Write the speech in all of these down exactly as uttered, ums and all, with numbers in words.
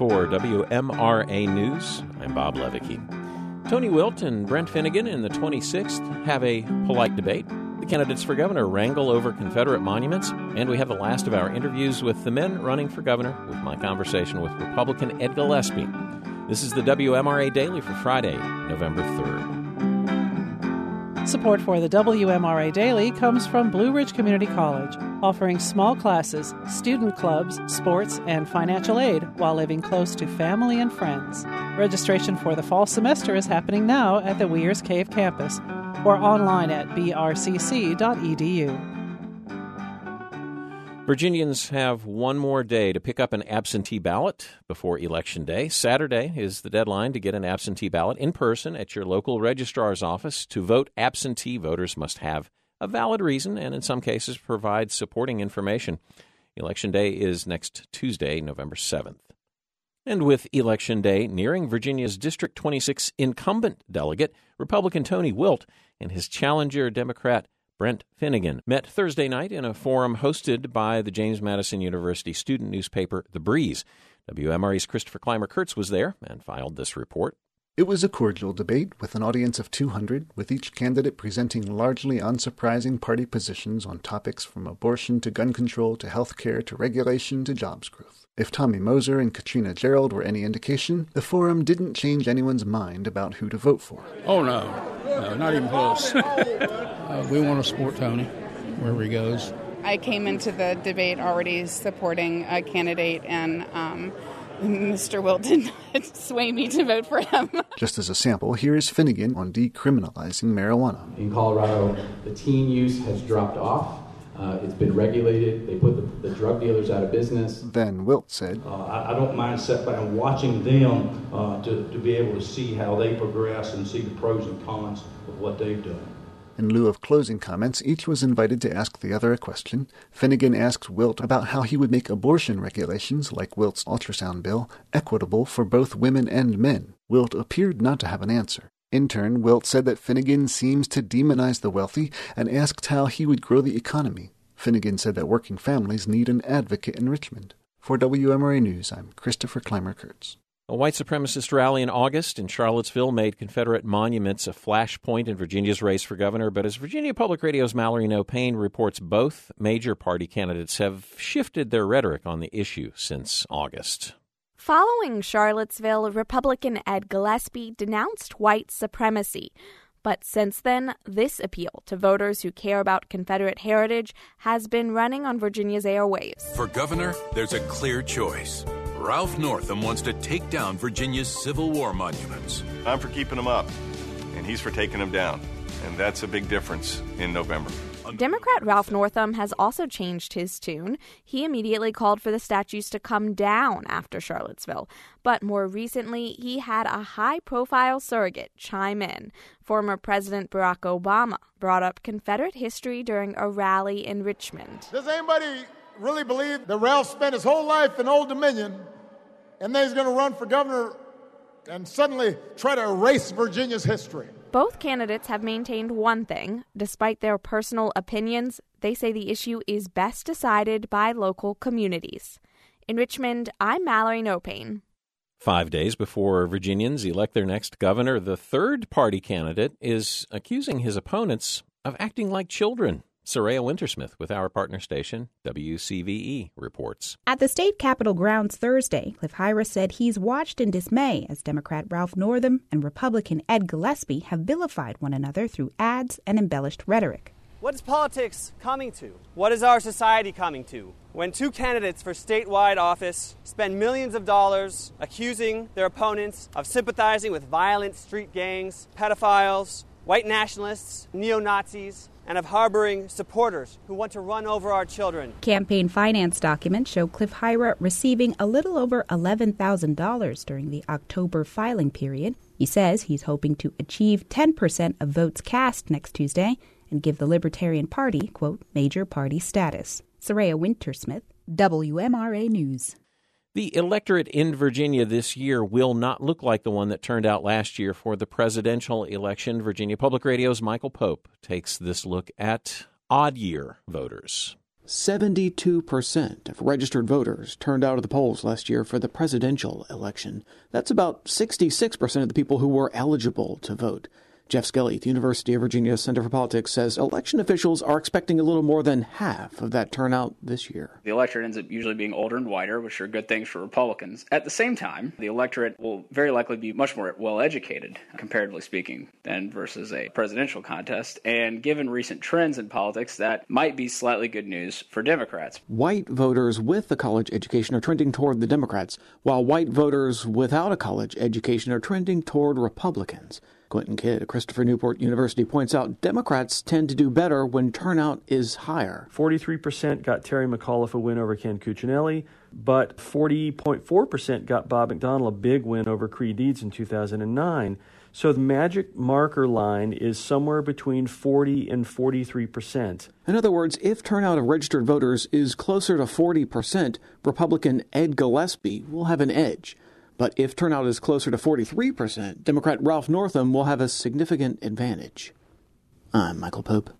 for W M R A News, I'm Bob Levicki. Tony Wilt and Brent Finnegan in the twenty-sixth have a polite debate. The candidates for governor wrangle over Confederate monuments, and we have the last of our interviews with the men running for governor with my conversation with Republican Ed Gillespie. This is the W M R A Daily for Friday, November third. Support for the W M R A Daily comes from Blue Ridge Community College, offering small classes, student clubs, sports, and financial aid while living close to family and friends. Registration for the fall semester is happening now at the Weir's Cave campus or online at b r c c dot e d u. Virginians have one more day to pick up an absentee ballot before Election Day. Saturday is the deadline to get an absentee ballot in person at your local registrar's office. To vote absentee, voters must have a valid reason and in some cases provide supporting information. Election Day is next Tuesday, November seventh. And with Election Day nearing, Virginia's District twenty-six incumbent delegate, Republican Tony Wilt, and his challenger, Democrat Brent Finnegan, met Thursday night in a forum hosted by the James Madison University student newspaper, The Breeze. W M R A's Christopher Clymer-Kurtz was there and filed this report. It was a cordial debate with an audience of two hundred, with each candidate presenting largely unsurprising party positions on topics from abortion to gun control to health care to regulation to jobs growth. If Tommy Moser and Katrina Gerald were any indication, the forum didn't change anyone's mind about who to vote for. Oh, no. No, not even close. uh, we want to support Tony wherever he goes. I came into the debate already supporting a candidate, and um, Mister Wilt did not sway me to vote for him. Just as a sample, here is Finnegan on decriminalizing marijuana. In Colorado, the teen use has dropped off. Uh, it's been regulated. They put the, the drug dealers out of business. Then Wilt said, uh, I, I don't mind sitting back and watching them uh, to, to be able to see how they progress and see the pros and cons of what they've done. In lieu of closing comments, each was invited to ask the other a question. Finnegan asked Wilt about how he would make abortion regulations, like Wilt's ultrasound bill, equitable for both women and men. Wilt appeared not to have an answer. In turn, Wilt said that Finnegan seems to demonize the wealthy and asked how he would grow the economy. Finnegan said that working families need an advocate in Richmond. For W M R A News, I'm Christopher Clymer-Kurtz. A white supremacist rally in August in Charlottesville made Confederate monuments a flashpoint in Virginia's race for governor, but as Virginia Public Radio's Mallory No Payne reports, both major party candidates have shifted their rhetoric on the issue since August. Following Charlottesville, Republican Ed Gillespie denounced white supremacy. But since then, this appeal to voters who care about Confederate heritage has been running on Virginia's airwaves. For governor, there's a clear choice. Ralph Northam wants to take down Virginia's Civil War monuments. I'm for keeping them up, and he's for taking them down. And that's a big difference in November. Democrat Ralph Northam has also changed his tune. He immediately called for the statues to come down after Charlottesville. But more recently, he had a high-profile surrogate chime in. Former President Barack Obama brought up Confederate history during a rally in Richmond. Does anybody really believe that Ralph spent his whole life in Old Dominion and then he's going to run for governor and suddenly try to erase Virginia's history? Both candidates have maintained one thing. Despite their personal opinions, they say the issue is best decided by local communities. In Richmond, I'm Mallory No Payne. Five days before Virginians elect their next governor, the third party candidate is accusing his opponents of acting like children. Soraya Wintersmith with our partner station, W C V E, reports. At the state capitol grounds Thursday, Cliff Hyra said he's watched in dismay as Democrat Ralph Northam and Republican Ed Gillespie have vilified one another through ads and embellished rhetoric. What is politics coming to? What is our society coming to? When two candidates for statewide office spend millions of dollars accusing their opponents of sympathizing with violent street gangs, pedophiles, white nationalists, neo-Nazis, and of harboring supporters who want to run over our children. Campaign finance documents show Cliff Hyra receiving a little over eleven thousand dollars during the October filing period. He says he's hoping to achieve ten percent of votes cast next Tuesday and give the Libertarian Party, quote, major party status. Soraya Wintersmith, W M R A News. The electorate in Virginia this year will not look like the one that turned out last year for the presidential election. Virginia Public Radio's Michael Pope takes this look at odd year voters. seventy-two percent of registered voters turned out of the polls last year for the presidential election. That's about sixty-six percent of the people who were eligible to vote. Jeff Skelly at the University of Virginia Center for Politics says election officials are expecting a little more than half of that turnout this year. The electorate ends up usually being older and whiter, which are good things for Republicans. At the same time, the electorate will very likely be much more well-educated, comparatively speaking, than versus a presidential contest. And given recent trends in politics, that might be slightly good news for Democrats. White voters with a college education are trending toward the Democrats, while white voters without a college education are trending toward Republicans. Quentin Kidd at Christopher Newport University points out Democrats tend to do better when turnout is higher. forty-three percent got Terry McAuliffe a win over Ken Cuccinelli, but forty point four percent got Bob McDonnell a big win over Creed Deeds in two thousand nine. So the magic marker line is somewhere between forty and forty-three percent. In other words, if turnout of registered voters is closer to forty percent, Republican Ed Gillespie will have an edge. But if turnout is closer to forty-three percent, Democrat Ralph Northam will have a significant advantage. I'm Michael Pope.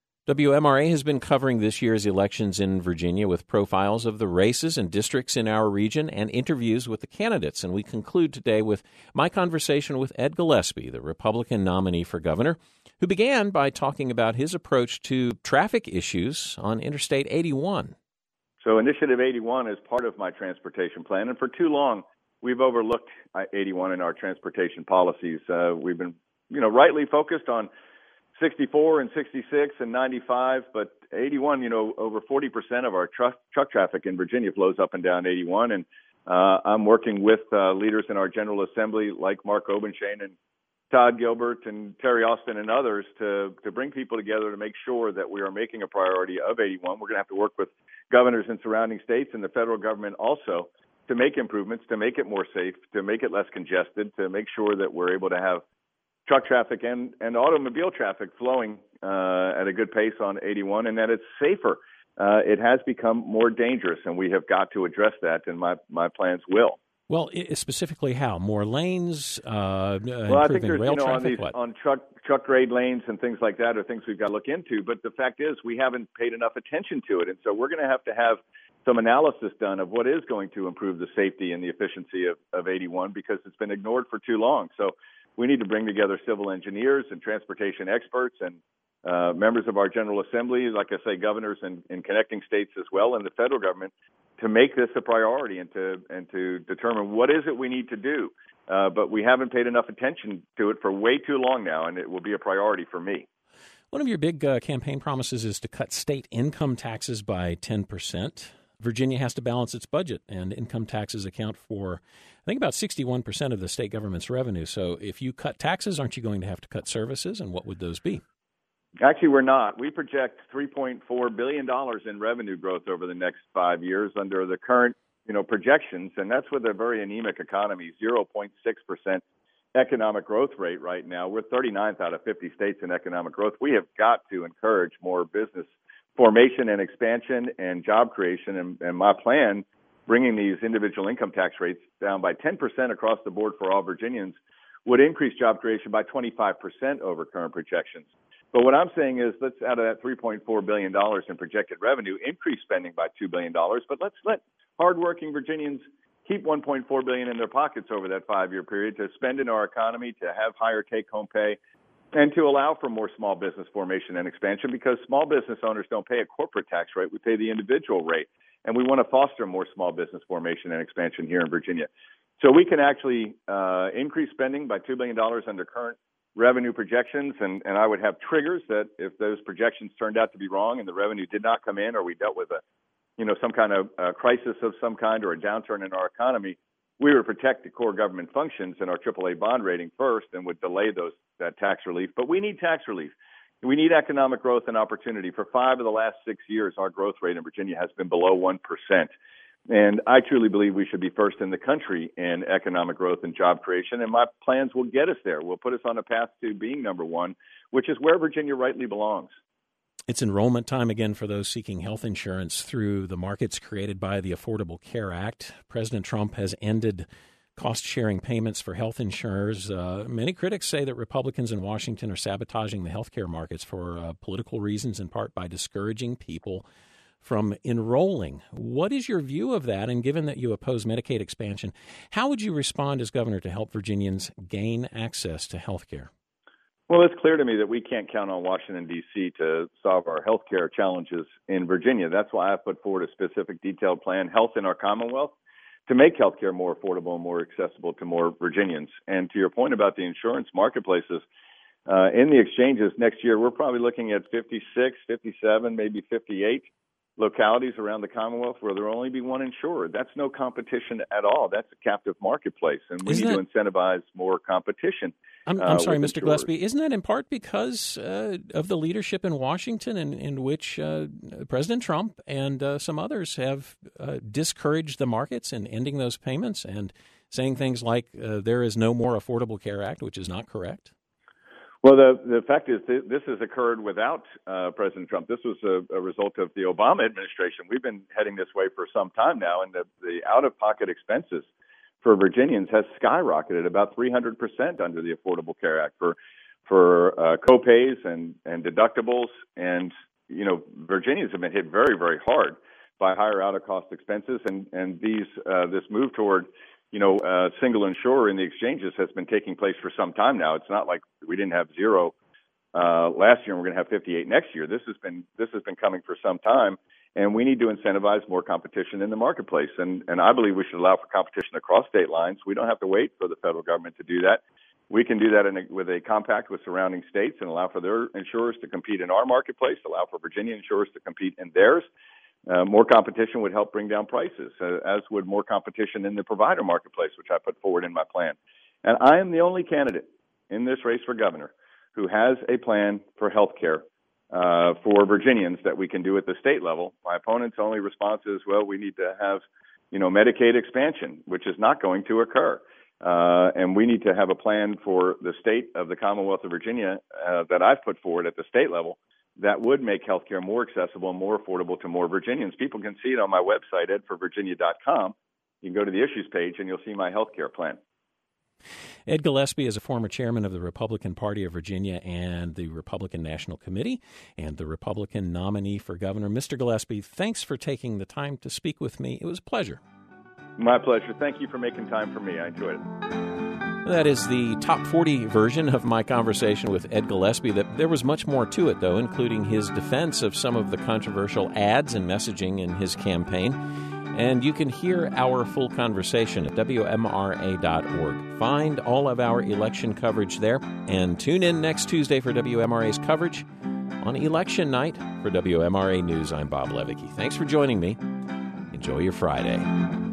W M R A has been covering this year's elections in Virginia with profiles of the races and districts in our region and interviews with the candidates. And we conclude today with my conversation with Ed Gillespie, the Republican nominee for governor, who began by talking about his approach to traffic issues on Interstate eighty-one. So Initiative eighty-one is part of my transportation plan, and for too long, we've overlooked eighty-one in our transportation policies. Uh, we've been, you know, rightly focused on sixty-four and sixty-six and ninety-five, but eighty-one, you know, over forty percent of our truck, truck traffic in Virginia flows up and down eighty-one. And uh, I'm working with uh, leaders in our General Assembly like Mark Obenshain and Todd Gilbert and Terry Austin and others to, to bring people together to make sure that we are making a priority of eighty-one. We're going to have to work with governors in surrounding states and the federal government also to make improvements, to make it more safe, to make it less congested, to make sure that we're able to have truck traffic and, and automobile traffic flowing uh, at a good pace on eighty-one, and that it's safer. Uh, it has become more dangerous, and we have got to address that, and my, my plans will. Well, specifically how? More lanes, uh, well, I think there's, rail you know, traffic, on, these, what? on truck, truck grade lanes and things like that are things we've got to look into, but the fact is we haven't paid enough attention to it, and so we're going to have to have some analysis done of what is going to improve the safety and the efficiency of, of eighty-one because it's been ignored for too long. So we need to bring together civil engineers and transportation experts and uh, members of our General Assembly, like I say, governors in, in connecting states as well, and the federal government to make this a priority and to and to determine what is it we need to do. Uh, but we haven't paid enough attention to it for way too long now, and it will be a priority for me. One of your big uh, campaign promises is to cut state income taxes by ten percent. Virginia has to balance its budget, and income taxes account for, I think, about sixty-one percent of the state government's revenue. So if you cut taxes, aren't you going to have to cut services, and what would those be? Actually, we're not. We project three point four billion dollars in revenue growth over the next five years under the current, you know, projections, and that's with a very anemic economy, zero point six percent economic growth rate right now. We're thirty-ninth out of fifty states in economic growth. We have got to encourage more business formation and expansion and job creation, and, and my plan, bringing these individual income tax rates down by ten percent across the board for all Virginians, would increase job creation by twenty-five percent over current projections. But what I'm saying is let's, out of that three point four billion dollars in projected revenue, increase spending by two billion dollars, but let's let hardworking Virginians keep one point four billion dollars in their pockets over that five-year period to spend in our economy, to have higher take-home pay, and to allow for more small business formation and expansion, because small business owners don't pay a corporate tax rate. We pay the individual rate, and we want to foster more small business formation and expansion here in Virginia. So we can actually uh, increase spending by two billion dollars under current revenue projections, and, and I would have triggers that if those projections turned out to be wrong and the revenue did not come in, or we dealt with a, you know, some kind of uh, crisis of some kind or a downturn in our economy, we would protect the core government functions and our triple A bond rating first and would delay those that tax relief. But we need tax relief. We need economic growth and opportunity. For five of the last six years, our growth rate in Virginia has been below one percent. And I truly believe we should be first in the country in economic growth and job creation, and my plans will get us there. Will put us on a path to being number one, which is where Virginia rightly belongs. It's enrollment time again for those seeking health insurance through the markets created by the Affordable Care Act. President Trump has ended cost-sharing payments for health insurers. Uh, many critics say that Republicans in Washington are sabotaging the health care markets for uh, political reasons, in part by discouraging people from enrolling. What is your view of that? And given that you oppose Medicaid expansion, how would you respond as governor to help Virginians gain access to health care? Well, it's clear to me that we can't count on Washington, D C to solve our health care challenges in Virginia. That's why I put forward a specific detailed plan, Health in Our Commonwealth, to make health care more affordable and more accessible to more Virginians. And to your point about the insurance marketplaces, uh, in the exchanges next year, we're probably looking at fifty-six, fifty-seven, maybe fifty-eight localities around the Commonwealth where there will only be one insurer. That's no competition at all. That's a captive marketplace, and we Isn't need that, to incentivize more competition. I'm, uh, I'm sorry, with Mister insurers. Gillespie. Isn't that in part because uh, of the leadership in Washington in, in which uh, President Trump and uh, some others have uh, discouraged the markets in ending those payments and saying things like uh, there is no more Affordable Care Act, which is not correct? Well, the the fact is th- this has occurred without uh, President Trump. This was a, a result of the Obama administration. We've been heading this way for some time now, and the, the out-of-pocket expenses for Virginians has skyrocketed about three hundred percent under the Affordable Care Act for for uh, co-pays and, and deductibles. And, you know, Virginians have been hit very, very hard by higher out-of-cost expenses. And, and these uh, this move toward you know, uh, single insurer in the exchanges has been taking place for some time now. It's not like we didn't have zero uh, last year and we're going to have fifty-eight next year. This has been this has been coming for some time, and we need to incentivize more competition in the marketplace. And and I believe we should allow for competition across state lines. We don't have to wait for the federal government to do that. We can do that in a, with a compact with surrounding states and allow for their insurers to compete in our marketplace, allow for Virginia insurers to compete in theirs. Uh, more competition would help bring down prices, uh, as would more competition in the provider marketplace, which I put forward in my plan. And I am the only candidate in this race for governor who has a plan for health care uh, for Virginians that we can do at the state level. My opponent's only response is, well, we need to have, you know, Medicaid expansion, which is not going to occur. Uh, and we need to have a plan for the state of the Commonwealth of Virginia uh, that I've put forward at the state level that would make healthcare more accessible and more affordable to more Virginians. People can see it on my website, ed for virginia dot com. You can go to the issues page and you'll see my healthcare plan. Ed Gillespie is a former chairman of the Republican Party of Virginia and the Republican National Committee and the Republican nominee for governor. Mister Gillespie, thanks for taking the time to speak with me. It was a pleasure. My pleasure. Thank you for making time for me. I enjoyed it. That is the top forty version of my conversation with Ed Gillespie. That there was much more to it, though, including his defense of some of the controversial ads and messaging in his campaign. And you can hear our full conversation at W M R A dot org. Find all of our election coverage there, and tune in next Tuesday for W M R A's coverage on election night. For W M R A News, I'm Bob Levicki. Thanks for joining me. Enjoy your Friday.